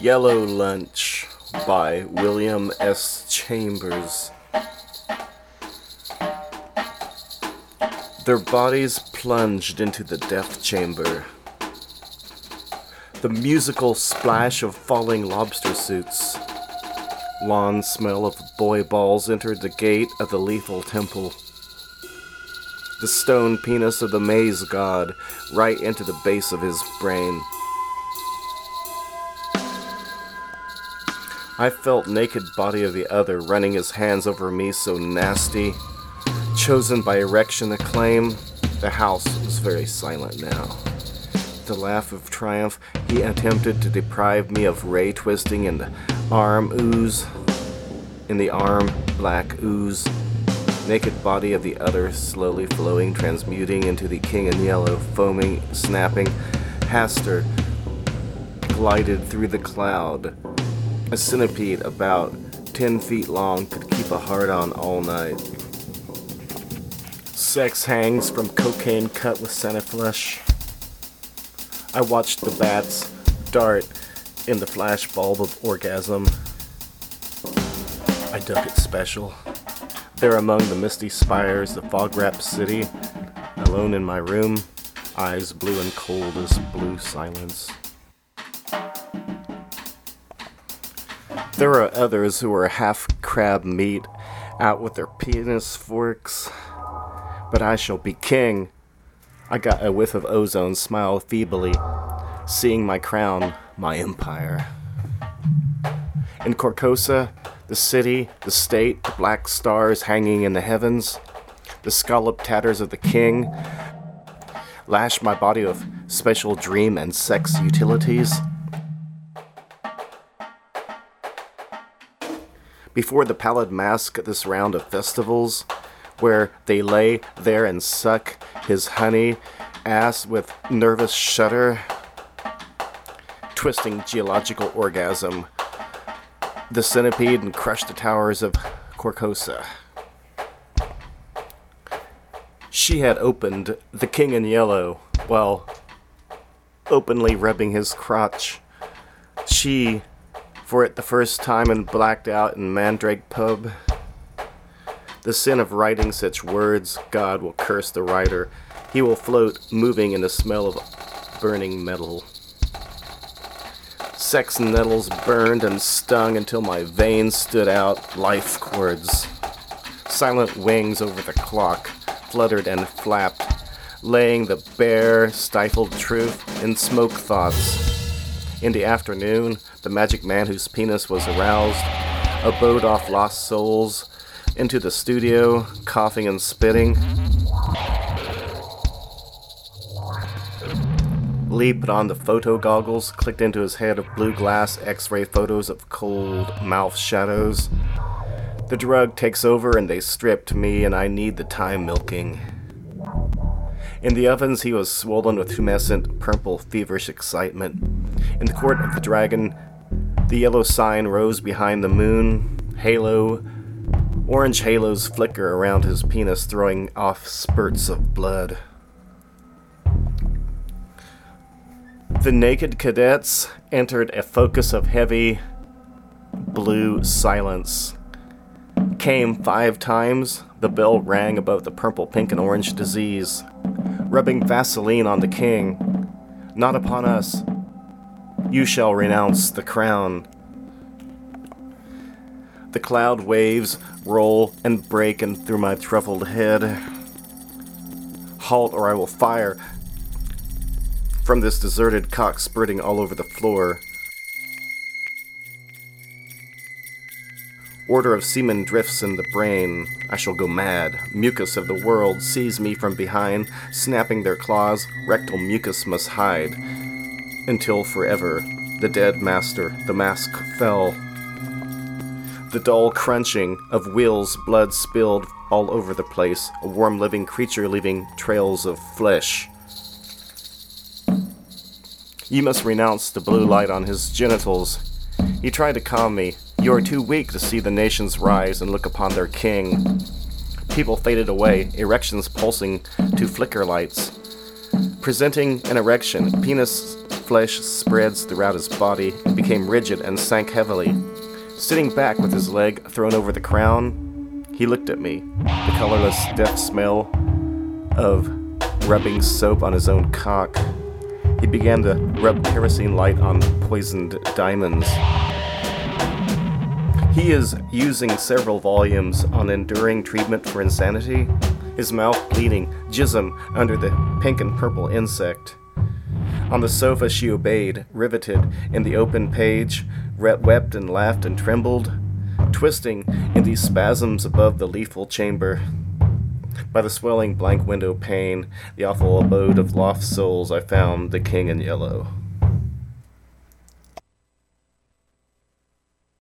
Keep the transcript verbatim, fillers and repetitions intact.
Yellow Lunch by William S. Chambers. Their bodies plunged into the death chamber. The musical splash of falling lobster suits. Lawn smell of boy balls entered the gate of the lethal temple. The stone penis of the maze god right into the base of his brain. I felt naked body of the other running his hands over me so nasty. Chosen by erection acclaim, the house was very silent now. The laugh of triumph, he attempted to deprive me of ray twisting in the arm ooze. In the arm, black ooze. Naked body of the other slowly flowing, transmuting into the king in yellow, foaming, snapping. Hastur glided through the cloud. A centipede about ten feet long could keep a heart on all night. Sex hangs from cocaine cut with Santa flesh. I watched the bats dart in the flash bulb of orgasm. I dug it special. There among the misty spires, the fog-wrapped city, alone in my room, eyes blue and cold as blue silence. There are others who are half crab meat, out with their penis forks. But I shall be king. I got a whiff of ozone, smile feebly, seeing my crown, my empire. In Carcosa, the city, the state, the black stars hanging in the heavens, the scalloped tatters of the king, lash my body with special dream and sex utilities. Before the pallid mask at this round of festivals, where they lay there and suck his honey ass with nervous shudder, twisting geological orgasm, the centipede and crushed the towers of Carcosa. She had opened the king in yellow, while openly rubbing his crotch. She, for it the first time and blacked out in Mandrake Pub. The sin of writing such words, God will curse the writer. He will float, moving in the smell of burning metal. Sex nettles burned and stung until my veins stood out life cords. Silent wings over the clock fluttered and flapped, laying the bare, stifled truth in smoke thoughts. In the afternoon, the magic man whose penis was aroused abode off lost souls into the studio, coughing and spitting. Lee put on the photo goggles, clicked into his head of blue glass x-ray photos of cold mouth shadows. The drug takes over and they stripped me, and I need the time milking. In the ovens he was swollen with tumescent, purple, feverish excitement. In the court of the dragon, the yellow sign rose behind the moon, halo, orange halos flicker around his penis, throwing off spurts of blood. The naked cadets entered a focus of heavy, blue silence. Came five times, the bell rang above the purple, pink, and orange disease, rubbing Vaseline on the king. Not upon us. You shall renounce the crown. The cloud waves roll and break in through my truffled head. Halt, or I will fire from this deserted cock spurting all over the floor. Order of semen drifts in the brain. I shall go mad. Mucus of the world seize me from behind, snapping their claws. Rectal mucus must hide. Until forever, the dead master, the mask fell. The dull crunching of wheels, blood spilled all over the place, a warm living creature leaving trails of flesh. You must renounce the blue light on his genitals. He tried to calm me. You are too weak to see the nations rise and look upon their king. People faded away, erections pulsing to flicker lights. Presenting an erection, penis flesh spreads throughout his body, became rigid and sank heavily. Sitting back with his leg thrown over the crown, he looked at me, the colorless, death smell of rubbing soap on his own cock. He began to rub kerosene light on poisoned diamonds. He is using several volumes on enduring treatment for insanity, his mouth bleeding, jism under the pink and purple insect. On the sofa she obeyed, riveted in the open page, wept and laughed and trembled, twisting in these spasms above the lethal chamber. By the swelling blank window pane, the awful abode of lost souls, I found the king in yellow.